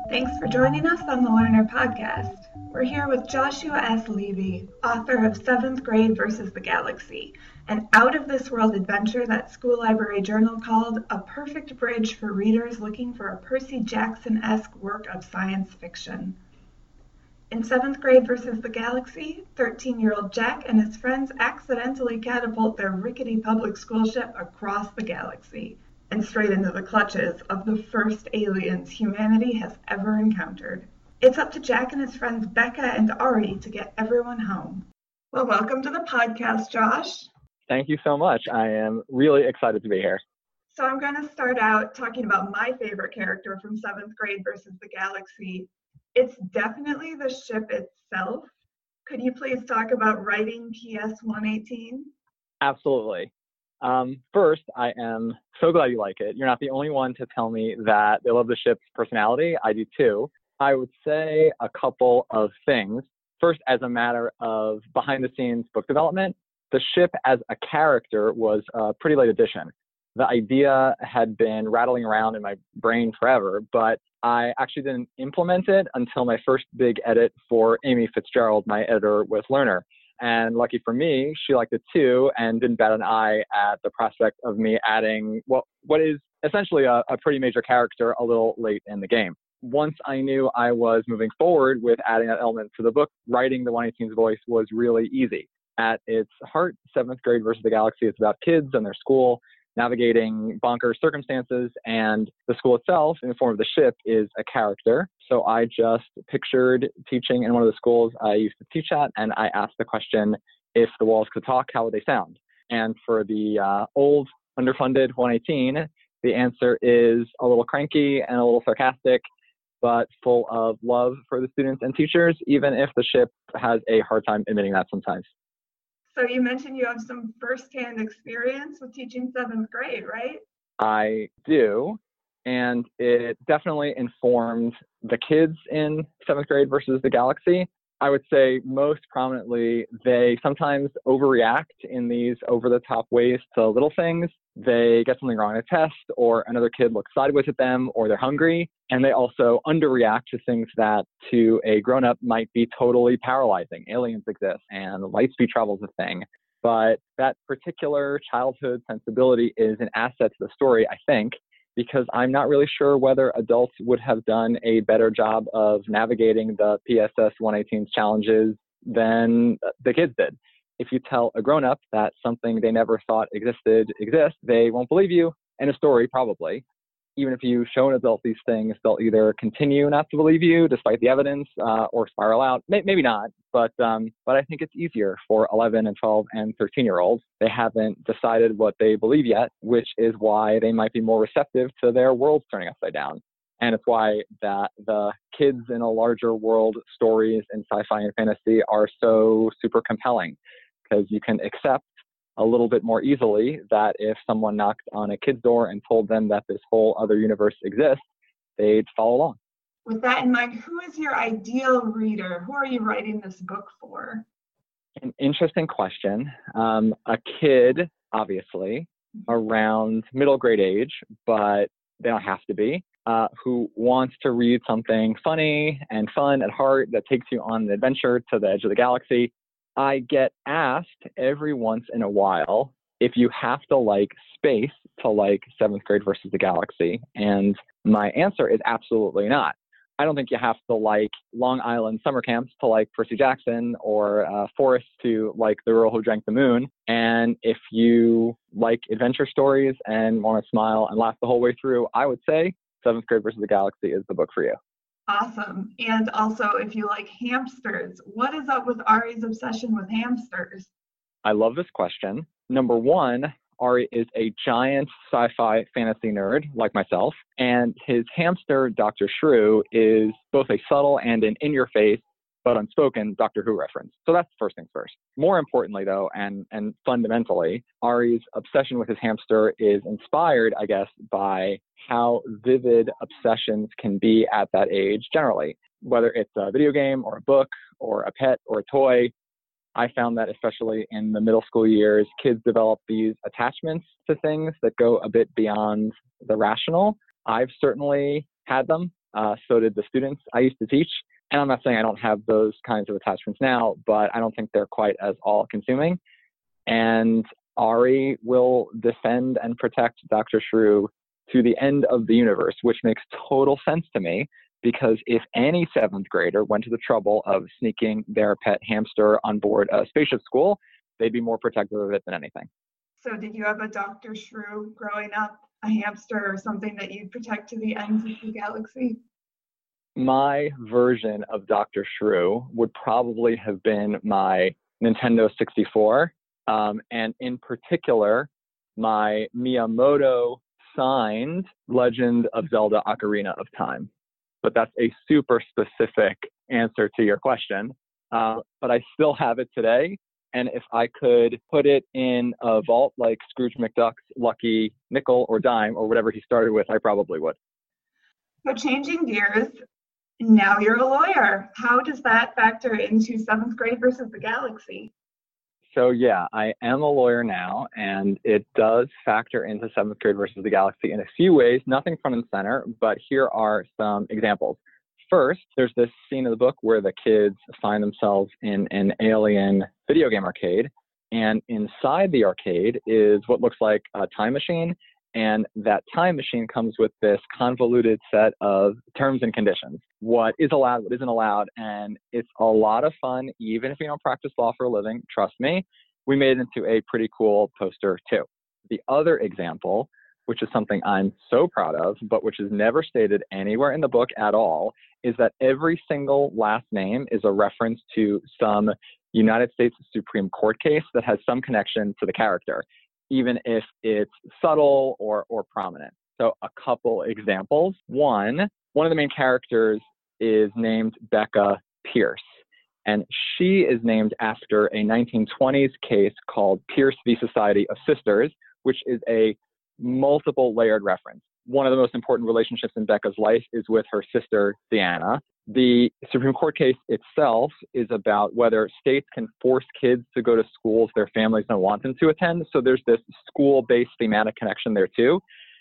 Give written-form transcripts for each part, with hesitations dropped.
Thanks for joining us on the Learner Podcast. We're here with Joshua S. Levy, author of Seventh Grade versus the Galaxy, an out-of-this-world adventure that School Library Journal called a perfect bridge for readers looking for a Percy Jackson-esque work of science fiction. In Seventh Grade versus the Galaxy, 13-year-old Jack and his friends accidentally catapult their rickety public school ship across the galaxy and straight into the clutches of the first aliens humanity has ever encountered. It's up to Jack and his friends Becca and Ari to get everyone home. Well, welcome to the podcast, Josh. Thank you so much. I am really excited to be here. So I'm going to start out talking about my favorite character from Seventh Grade versus the Galaxy. It's definitely the ship itself. Could you please talk about writing PS-118? Absolutely. First, I am so glad you like it. You're not the only one to tell me that they love the ship's personality. I do too. I would say a couple of things. First, as a matter of behind-the-scenes book development, the ship as a character was a pretty late addition. The idea had been rattling around in my brain forever, but I actually didn't implement it until my first big edit for Amy Fitzgerald, my editor with Learner. And lucky for me, she liked it too and didn't bat an eye at the prospect of me adding what is essentially a pretty major character a little late in the game. Once I knew I was moving forward with adding that element to the book, writing the 118's voice was really easy. At its heart, Seventh Grade versus the Galaxy is about kids and their school navigating bonkers circumstances, and the school itself, in the form of the ship, is a character. So I just pictured teaching in one of the schools I used to teach at, and I asked the question, if the walls could talk, how would they sound? And for the old, underfunded 118, the answer is a little cranky and a little sarcastic, but full of love for the students and teachers, even if the ship has a hard time admitting that sometimes. So you mentioned you have some firsthand experience with teaching seventh grade, right? I do, and it definitely informed the kids in seventh grade versus the Galaxy. I would say most prominently, they sometimes overreact in these over-the-top ways to little things. They get something wrong on a test, or another kid looks sideways at them, or they're hungry. And they also underreact to things that to a grown-up might be totally paralyzing. Aliens exist, and light speed travel is a thing. But that particular childhood sensibility is an asset to the story, I think, because I'm not really sure whether adults would have done a better job of navigating the PSS 118's challenges than the kids did. If you tell a grown-up that something they never thought existed exists, they won't believe you, and a story probably. Even if you show an adult these things, they'll either continue not to believe you despite the evidence or spiral out. Maybe not, but I think it's easier for 11 and 12 and 13-year-olds. They haven't decided what they believe yet, which is why they might be more receptive to their worlds turning upside down. And it's why that the kids in a larger world stories in sci-fi and fantasy are so super compelling, because you can accept a little bit more easily that if someone knocked on a kid's door and told them that this whole other universe exists, they'd follow along. With that in mind, who is your ideal reader? Who are you writing this book for? An interesting question. A kid, obviously, around middle grade age, but they don't have to be, who wants to read something funny and fun at heart that takes you on an adventure to the edge of the galaxy. I get asked every once in a while if you have to like space to like seventh grade versus the Galaxy. And my answer is absolutely not. I don't think you have to like Long Island summer camps to like Percy Jackson, or Forrest to like The Girl Who Drank the Moon. And if you like adventure stories and want to smile and laugh the whole way through, I would say Seventh Grade versus the Galaxy is the book for you. Awesome. And also, if you like hamsters, what is up with Ari's obsession with hamsters? I love this question. Number one, Ari is a giant sci-fi fantasy nerd like myself, and his hamster, Dr. Shrew, is both a subtle and an in-your-face but unspoken Doctor Who reference. So that's first things first. More importantly, though, and fundamentally, Ari's obsession with his hamster is inspired, I guess, by how vivid obsessions can be at that age generally. Whether it's a video game or a book or a pet or a toy, I found that especially in the middle school years, kids develop these attachments to things that go a bit beyond the rational. I've certainly had them. So did the students I used to teach. And I'm not saying I don't have those kinds of attachments now, but I don't think they're quite as all-consuming. And Ari will defend and protect Dr. Shrew to the end of the universe, which makes total sense to me, because if any seventh grader went to the trouble of sneaking their pet hamster on board a spaceship school, they'd be more protective of it than anything. So did you have a Dr. Shrew growing up, a hamster or something that you'd protect to the ends of the galaxy? My version of Dr. Shrew would probably have been my Nintendo 64, and in particular, my Miyamoto signed Legend of Zelda Ocarina of Time. But that's a super specific answer to your question. But I still have it today. And if I could put it in a vault like Scrooge McDuck's lucky nickel or dime or whatever he started with, I probably would. So changing gears, now you're a lawyer. How does that factor into seventh grade versus the galaxy? So yeah, I am a lawyer now, and it does factor into seventh grade versus the galaxy in a few ways, nothing front and center, but here are some examples. First, there's this scene in the book where the kids find themselves in an alien video game arcade, and inside the arcade is what looks like a time machine, and that time machine comes with this convoluted set of terms and conditions. What is allowed, what isn't allowed, and it's a lot of fun, even if you don't practice law for a living. Trust me, we made it into a pretty cool poster too. The other example, which is something I'm so proud of, but which is never stated anywhere in the book at all, is that every single last name is a reference to some United States Supreme Court case that has some connection to the character, even if it's subtle or prominent. So a couple examples. One of the main characters is named Becca Pierce, and she is named after a 1920s case called Pierce v. Society of Sisters, which is a multiple layered reference. One of the most important relationships in Becca's life is with her sister, Deanna. The Supreme Court case itself is about whether states can force kids to go to schools their families don't want them to attend. So there's this school-based thematic connection there too.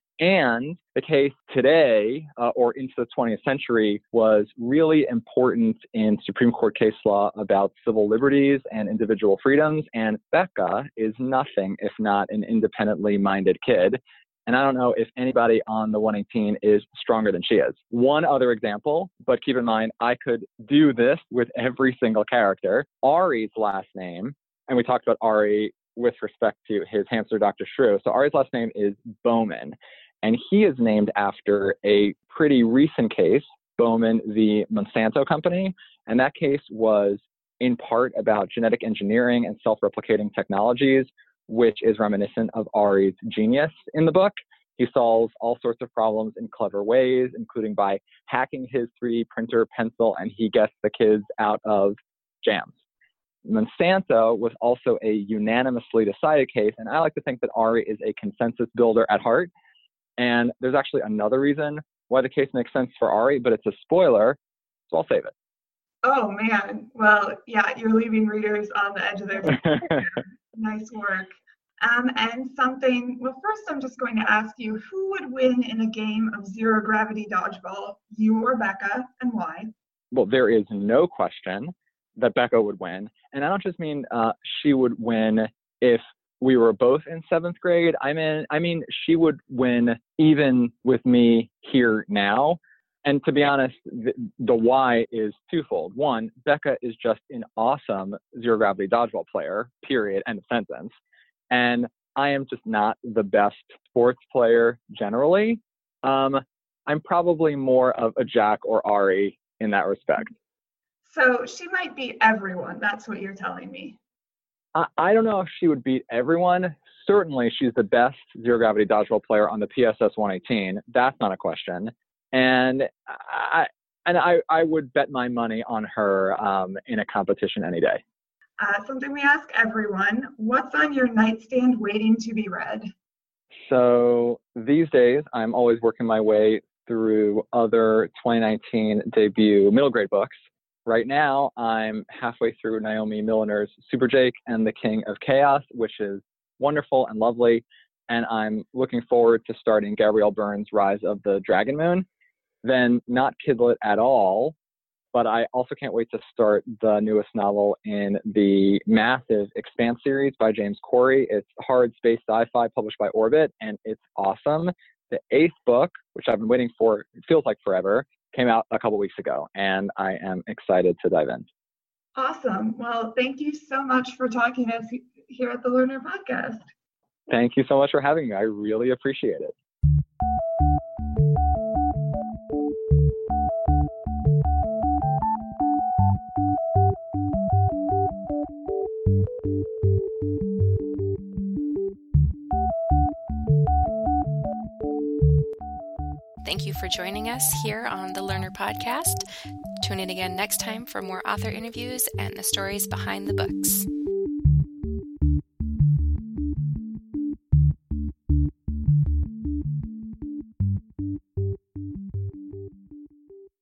And the case today, or into the 20th century, was really important in Supreme Court case law about civil liberties and individual freedoms. And Becca is nothing if not an independently minded kid. And I don't know if anybody on the 118 is stronger than she is. One other example, but keep in mind, I could do this with every single character. Ari's last name, and we talked about Ari with respect to his hamster, Dr. Shrew. So Ari's last name is Bowman, and he is named after a pretty recent case, Bowman v. Monsanto Company. And that case was in part about genetic engineering and self-replicating technologies, which is reminiscent of Ari's genius in the book. He solves all sorts of problems in clever ways, including by hacking his 3D printer pencil, and he gets the kids out of jams. Monsanto was also a unanimously decided case, and I like to think that Ari is a consensus builder at heart. And there's actually another reason why the case makes sense for Ari, but it's a spoiler, so I'll save it. Oh, man. Well, yeah, you're leaving readers on the edge of their seat. Nice work. And something, well, first I'm just going to ask you, who would win in a game of zero gravity dodgeball, you or Becca, and why? Well, there is no question that Becca would win. And I don't just mean she would win if we were both in seventh grade. I mean, she would win even with me here now. And to be honest, the why is twofold. One, Becca is just an awesome zero gravity dodgeball player, period, end of sentence. And I am just not the best sports player generally. I'm probably more of a Jack or Ari in that respect. So she might beat everyone. That's what you're telling me. I don't know if she would beat everyone. Certainly, she's the best zero gravity dodgeball player on the PSS 118. That's not a question. And I would bet my money on her in a competition any day. Something we ask everyone, what's on your nightstand waiting to be read? So these days, I'm always working my way through other 2019 debut middle grade books. Right now, I'm halfway through Naomi Milliner's Super Jake and the King of Chaos, which is wonderful and lovely. And I'm looking forward to starting Gabrielle Byrne's Rise of the Dragon Moon. then not Kidlit at all. But I also can't wait to start the newest novel in the massive Expanse series by James Corey. It's hard space sci-fi published by Orbit, and it's awesome. The 8th book, which I've been waiting for, it feels like forever, came out a couple weeks ago, and I am excited to dive in. Awesome. Well, thank you so much for talking to us here at the Learner Podcast. Thank you so much for having me. I really appreciate it. Thank you for joining us here on the Learner Podcast. Tune in again next time for more author interviews and the stories behind the books.